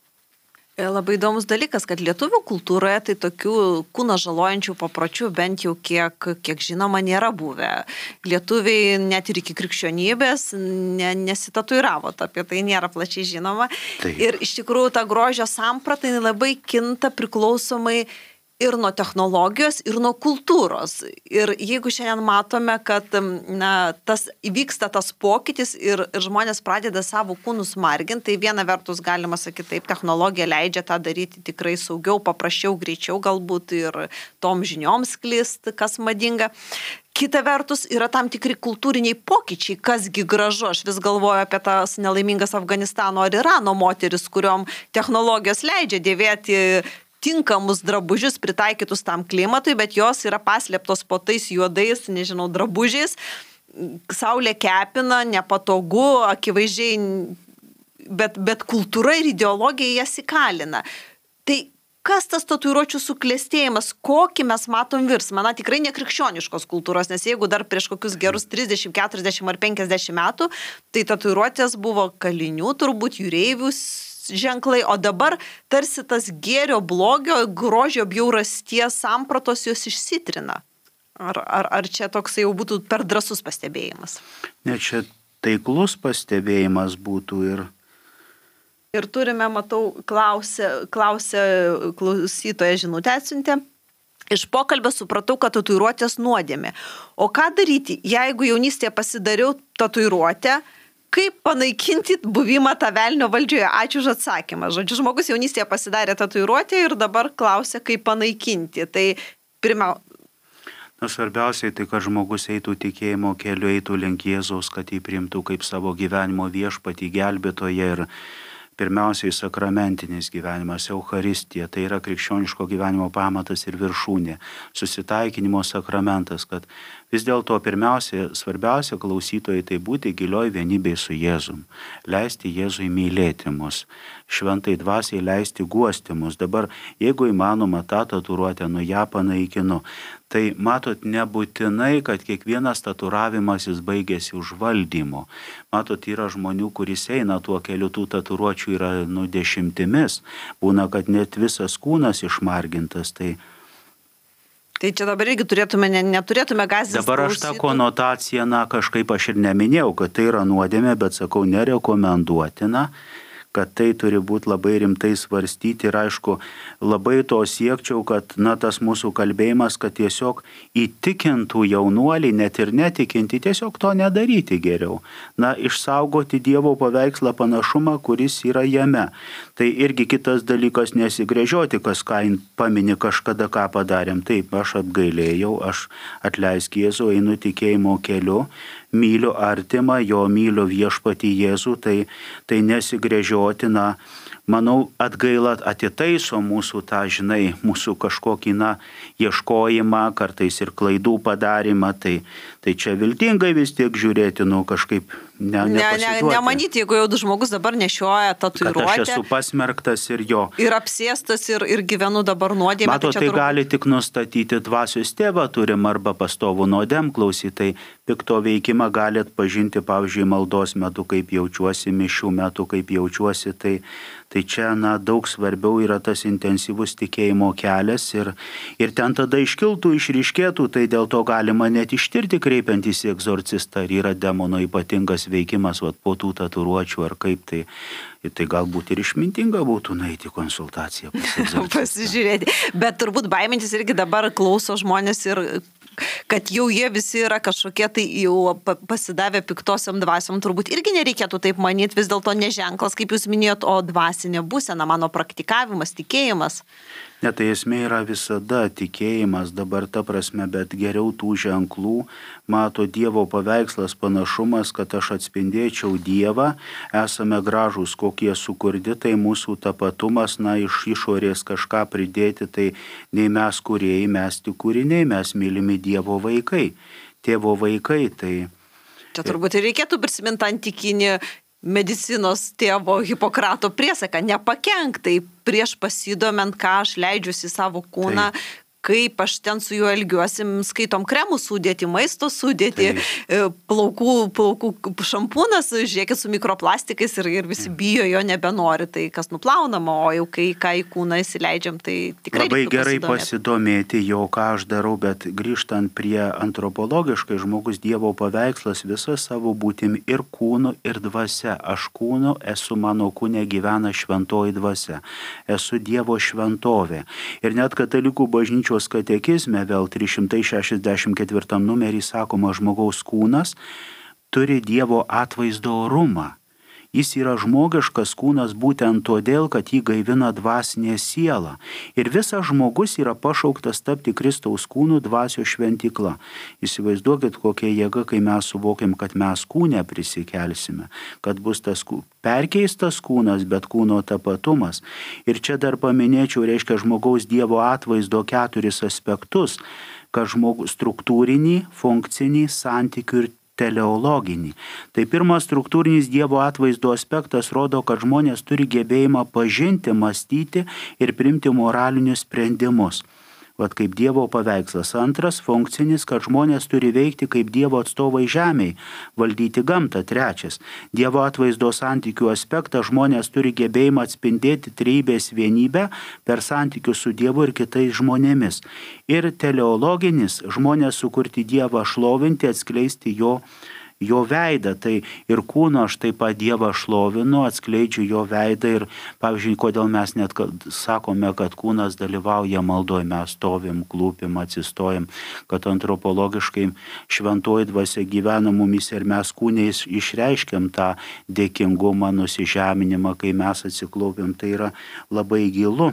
labai įdomus dalykas, kad lietuvių kultūroje tai tokių kūną žalojančių papročių bent jau kiek, kiek žinoma nėra buvę. Lietuviai net ir iki krikščionybės ne, nesitatuiravo, apie tai nėra plačiai žinoma. Taip. Ir iš tikrųjų ta grožio samprata labai kinta priklausomai ir nuo technologijos, ir nuo kultūros. Ir jeigu šiandien matome, kad na, tas įvyksta tas pokytis ir, ir žmonės pradeda savo kūnus marginti, tai viena vertus galima sakyti, taip, technologija leidžia tą daryti tikrai saugiau, paprasčiau, greičiau galbūt ir tom žinioms sklisti, kas madinga. Kita vertus yra tam tikri kultūriniai pokyčiai, kasgi gražu. Aš vis galvoju apie tas nelaimingas Afganistano ar Irano moteris, kuriom technologijos leidžia dėvėti tinkamus drabužius pritaikytus tam klimatui, bet jos yra paslėptos po tais juodais, nežinau, drabužiais. Saulė kepina, nepatogu, akivaizdžiai, bet, bet kultūra ir ideologija jas įkalina. Tai kas tas tatuiruočių suklestėjimas, kokį mes matom virsmą? Na, tikrai nekrikščioniškos kultūros, nes jeigu dar prieš kokius gerus trisdešimt, keturiasdešimt ar penkiasdešimt metų, tai tatuiruotės buvo kalinių, turbūt jūreivius ženklai, o dabar tarsi tas gėrio, blogio, grožio, bjaurasties sampratos jos išsitrina. Ar, ar, ar čia toks jau būtų per drąsus pastebėjimas? Ne, čia taiklus pastebėjimas būtų ir... Ir turime, matau, klausę, klausę klausytoją žinutę atsiuntė. Iš pokalbio supratau, kad tatuiruotės nuodėmė. O ką daryti, jeigu jaunystėje pasidariau tatuiruotę, kaip panaikinti buvimą tą velnio valdžioje? Ačiū už atsakymą. Žodžiu, žmogus jaunystėje pasidarė tatuiruotę ir dabar klausia, kaip panaikinti. Tai pirmiausia. Na, svarbiausiai tai, kad žmogus eitų tikėjimo keliu, eitų link Jėzaus, kad jį priimtų kaip savo gyvenimo viešpatį, gelbėtoją ir pirmiausiai sakramentinis gyvenimas, Eucharistija, tai yra krikščioniško gyvenimo pamatas ir viršūnė, susitaikinimo sakramentas, kad vis dėlto pirmiausia, svarbiausia klausytojai tai būti gilioj vienybėj su Jėzum, leisti Jėzui mylėti mus, šventai dvasiai leisti guosti mus. Dabar, jeigu įmanoma tą tatuiruotę, nu ją panaikinu, tai matot, nebūtinai, kad kiekvienas taturavimas jis baigėsi užvaldymu. Matot, yra žmonių, kuris eina tuo keliu, tų tatuiruočių yra nu dešimtimis. Būna, kad net visas kūnas išmargintas. Tai, tai čia dabar irgi turėtume, ne, neturėtume gąsdinti. Dabar aš tą konotaciją, na, kažkaip aš ir neminėjau, kad tai yra nuodėmė, bet sakau, nerekomenduotina, kad tai turi būti labai rimtai svarstyti ir aišku, labai to siekčiau, kad na, tas mūsų kalbėjimas, kad tiesiog įtikintų jaunuolį, net ir netikinti, tiesiog to nedaryti geriau. Na, išsaugoti Dievo paveikslą panašumą, kuris yra jame. Tai irgi kitas dalykas nesigręžioti, kas ką pamini kažkada, ką padarėm. Taip, aš atgailėjau, aš atleisk Jėzų, einu tikėjimo keliu, myliu artimą, jo myliu viešpatį Jėzų, tai, tai nesigręžiotina. Manau, atgaila atitaiso mūsų tą, žinai, mūsų kažkokį, na, ieškojimą, kartais ir klaidų padarymą, tai, tai čia viltingai vis tiek žiūrėti, nu, kažkaip ne, ne, ne, nemanyti, jeigu jau žmogus dabar nešioja tatuiruotę. Kad aš esu pasmerktas ir jo. Ir apsėstas ir, ir gyvenu dabar nuodėmę. Mato, tai, tai turbūt gali tik nustatyti dvasios tėvą turim arba pastovų nuodėm klausytai. Pikto veikimą gali atpažinti, pavyzdžiui, maldos metu, kaip jaučiuosi, mišių metu, kaip jaučiuosi. Tai, tai čia, na, daug svarbiau yra tas intensyvus tikėjimo kelias ir, ir ten tada iškiltų, išryškėtų, tai dėl to galima net ištirti kreipiantis į egzorcistą, ar yra demono ypatingas veikimas vat, po tų tatuiruočių ar kaip tai. Tai galbūt ir išmintinga būtų nueiti konsultaciją. Pasižiūrėti. Bet turbūt baimintis irgi dabar klauso žmonės ir kad jau jie visi yra kažkokie tai jau pasidavę piktosiam dvasiom, turbūt irgi nereikėtų taip manyti, vis dėlto ne ženklas, kaip jūs minėjot, o dvasinė būsena, mano praktikavimas, tikėjimas. Ne, tai esmė yra visada tikėjimas, dabar ta prasme, bet geriau tų ženklų, mato Dievo paveikslas, panašumas, kad aš atspindėčiau Dievą, esame gražūs, kokie sukurti, tai mūsų tapatumas, na, iš išorės kažką pridėti, tai nei mes kūrėjai, mes tik kūriniai, mes mylimi Dievo vaikai, tėvo vaikai, tai... Čia turbūt ir reikėtų prisiminti antikinį medicinos tėvo Hipokrato priesaką, nepakenk, tai prieš pasidomint, ką aš leidžiuosi savo kūną, tai. Kaip aš ten su juo elgiuosi, skaitom kremų sudėti, maisto sudėti, tai. plaukų, plaukų šampūnas, žiūrėkit su mikroplastikais ir, ir visi bijo jo nebenori, tai kas nuplaunama, o jau kai ką į kūną įsileidžiam, tai tikrai labai gerai pasidomėti. pasidomėti jo, ką aš darau, bet grįžtant prie antropologiškai, žmogus Dievo paveikslas visą savo būtim ir kūnu, ir dvasia. Aš kūnu esu, mano kūne gyvena šventoji dvasia, esu Dievo šventovė. Ir net katalikų bažnyčios katekizme, vėl trys šimtai šešiasdešimt ketvirtam numerį sakoma, žmogaus kūnas turi Dievo atvaizdo orumą. Jis yra žmogiškas kūnas būtent todėl, kad jį gaivina dvasinė siela. Ir visas žmogus yra pašauktas tapti Kristaus kūnų dvasios šventykla. Įsivaizduokit, kokia jėga, kai mes suvokiam, kad mes kūne prisikelsime, kad bus tas perkeistas kūnas, bet kūno tapatumas. Ir čia dar paminėčiau, reiškia, žmogaus Dievo atvaizdo keturis aspektus, kad žmogus struktūrinį, funkcinį, santykių ir teleologinį. Tai pirmas struktūrinis Dievo atvaizdo aspektas rodo, kad žmonės turi gebėjimą pažinti, mąstyti ir priimti moralinius sprendimus. Vat kaip Dievo paveikslas. Antras funkcinis, kad žmonės turi veikti kaip Dievo atstovai žemėj, valdyti gamtą. Trečias, Dievo atvaizdo santykių aspektą žmonės turi gebėjimą atspindėti trejybės vienybę per santykius su Dievu ir kitais žmonėmis. Ir teleologinis, žmonės sukurti Dievą šlovinti, atskleisti jo jo veidą. Tai ir kūno aš taip pat Dievą šlovinu, atskleidžiu jo veidą ir, pavyzdžiui, kodėl mes net sakome, kad kūnas dalyvauja maldoje, mes stovim, klūpim, atsistojim, kad antropologiškai šventoji dvasia gyvena mumis ir mes kūniais išreiškiam tą dėkingumą, nusižeminimą, kai mes atsiklaupim, tai yra labai gilu.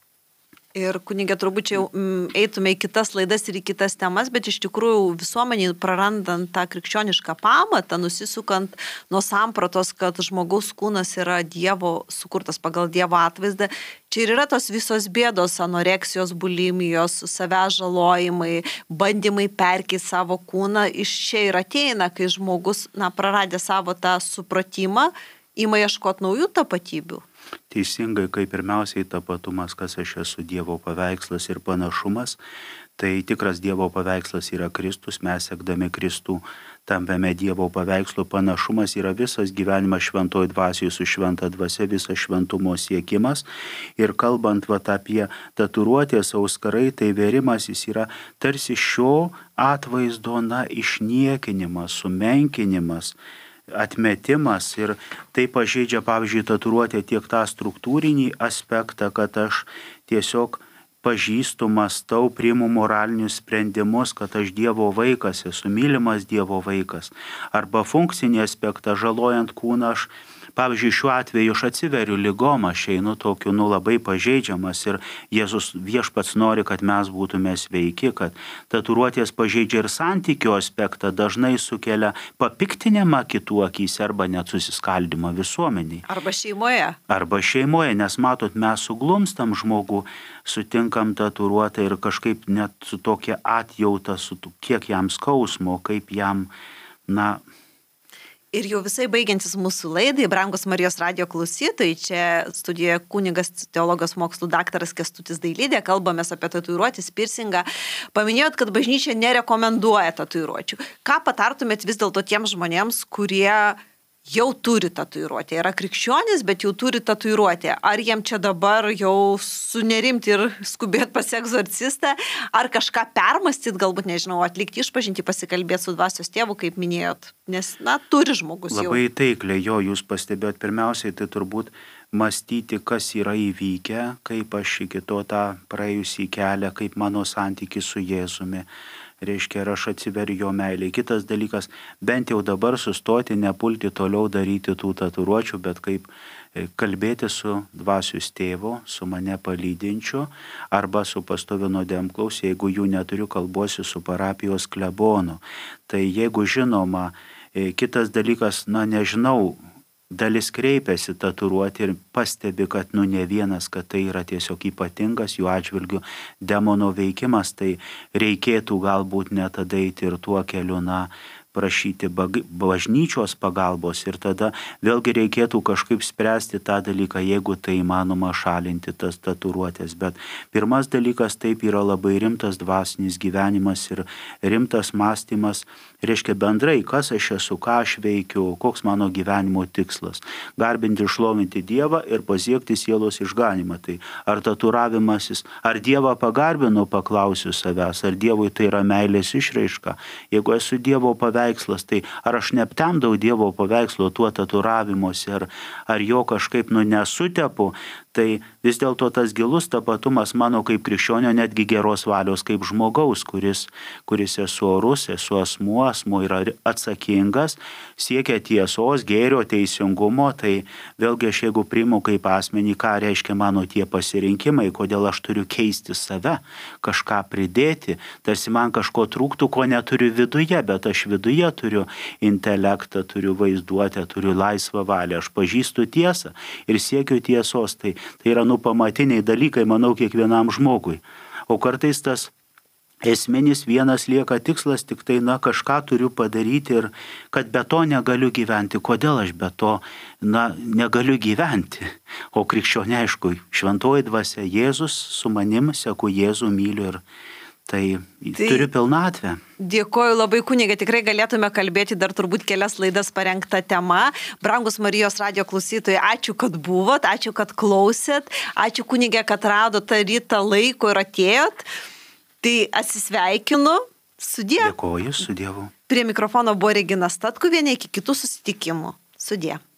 Ir kunigė, turbūt čia jau mm, eitume į kitas laidas ir į kitas temas, bet iš tikrųjų visuomenį prarandant tą krikščionišką pamatą, nusisukant nuo sampratos, kad žmogaus kūnas yra Dievo, sukurtas pagal Dievo atvaizdą, čia ir yra tos visos bėdos, anoreksijos, bulimijos, savęs žalojimai, bandymai perkeisti savo kūną, iš čia ir ateina, kai žmogus, na, praradė savo tą supratimą, ima ieškoti naujų tapatybių. Teisingai, kai pirmiausiai tapatumas, kas aš esu, Dievo paveikslas ir panašumas, tai tikras Dievo paveikslas yra Kristus, mes sekdami Kristų tampame Dievo paveikslo, panašumas yra visas gyvenimas šventoj dvasioje su šventa dvasia, visas šventumo siekimas. Ir kalbant vat, apie tatuiruotės auskarai, tai vėrimas jis yra tarsi šio atvaizdo na, išniekinimas, sumenkinimas, atmetimas ir tai pažeidžia, pavyzdžiui, tatuiruotė tiek tą struktūrinį aspektą, kad aš tiesiog pažįstu, mąstau, priimu moralinius sprendimus, kad aš Dievo vaikas, esu mylimas Dievo vaikas. Arba funkcinį aspektą, žalojant kūną, aš, pavyzdžiui, šiuo atveju aš atsiveriu ligom, aš einu tokiu, nu, labai pažeidžiamas ir Jėzus viešpats nori, kad mes būtume sveiki, kad tatuiruotės pažeidžia ir santykių aspektą, dažnai sukelia papiktinimą kitų akyse arba net susiskaldimą visuomeniai. Arba šeimoje. Arba šeimoje, nes matot, mes suglumstam žmogų, sutinkam tatuiruotę ir kažkaip net su tokia atjauta, su kiek jam skausmo, kaip jam, na, Ir jau visai baigiantis mūsų laidai, brangus Marijos radijo klausytojai, čia studijoje kunigas teologijos mokslų daktaras Kęstutis Dailidė, kalbamės apie tatuiruotės, piercingą. Paminėjot, kad bažnyčia nerekomenduoja tatuiruočių. Ką patartumėt vis dėlto tiems žmonėms, kurie jau turi tatuiruotę, yra krikščionys, bet jau turi tatuiruotę? Ar jiem čia dabar jau sunerimti ir skubėti pas egzorcistą, ar kažką permastyti, galbūt, nežinau, atlikti išpažinti, pasikalbėti su dvasios tėvu, kaip minėjot, nes, na, turi žmogus jau. Labai taikliai, jo, jūs pastebėjot, pirmiausiai tai turbūt mąstyti, kas yra įvykę, kaip aš iki to tą praėjusį kelią, kaip mano santykis su Jėzumi. Reiškia, ir aš atsiveriu jo meilį. Kitas dalykas, bent jau dabar sustoti, nepulti toliau daryti tų tatuiruočių, bet kaip kalbėti su dvasios tėvu, su mane palydinčiu, arba su pastoviu nuodėmklaus, jeigu jų neturiu, kalbuosi su parapijos klebonu. Tai jeigu žinoma, kitas dalykas, na nežinau, dalis kreipiasi tatuiruoti ir pastebi, kad nu ne vienas, kad tai yra tiesiog ypatingas jų atžvilgių demono veikimas, tai reikėtų galbūt net tada eiti ir tuo keliu, na, prašyti bažnyčios pagalbos ir tada vėlgi reikėtų kažkaip spręsti tą dalyką, jeigu tai įmanoma šalinti tas tatuiruotės. Bet pirmas dalykas taip yra labai rimtas dvasinis gyvenimas ir rimtas mąstymas, reiškia bendrai, kas aš esu, ką aš veikiu, koks mano gyvenimo tikslas. Garbinti ir šlovinti Dievą ir pasiekti sielos išganymą. Tai ar tatuiravimasis, ar Dievą pagarbinu, paklausiu savęs, ar Dievui tai yra meilės išraiška. Jeigu esu Dievo paveikslas, tai ar aš neaptemdau Dievo paveikslo tuo tatuiravimuose, ar, ar jo kažkaip nu nesutepu, tai vis dėlto tas gilus tapatumas mano kaip krikščionio, netgi geros valios kaip žmogaus, kuris, kuris esu orus, esu asmuo, asmuo yra atsakingas, siekia tiesos, gėrio, teisingumo, tai vėlgi aš jeigu priimu kaip asmenį, ką reiškia mano tie pasirinkimai, kodėl aš turiu keisti save, kažką pridėti, tarsi man kažko trūktų, ko neturiu viduje, bet aš viduje turiu intelektą, turiu vaizduotę, turiu laisvą valią, aš pažįstu tiesą ir siekiu tiesos, tai Tai yra nu pamatiniai dalykai, manau, kiekvienam žmogui. O kartais tas esminis vienas lieka tikslas, tik tai, na, kažką turiu padaryti ir kad be to negaliu gyventi. Kodėl aš be to, na, negaliu gyventi? O krikščionė, aišku, šventoji dvasia, Jėzus su manim, seku Jėzų, myliu ir tai, tai turiu pilnatvę. Dėkoju labai, kunigė, tikrai galėtume kalbėti dar turbūt kelias laidas parengta tema. Brangus Marijos radijo klausytojai, ačiū, kad buvot, ačiū, kad klausėt, ačiū, kunigė, kad radot tą rytą laiko ir atėjot. Tai atsisveikinu, sudie. Dėkoju, su Dievu. Prie mikrofono buvo Regina Statkuvienė, iki kitų susitikimų. Sudie.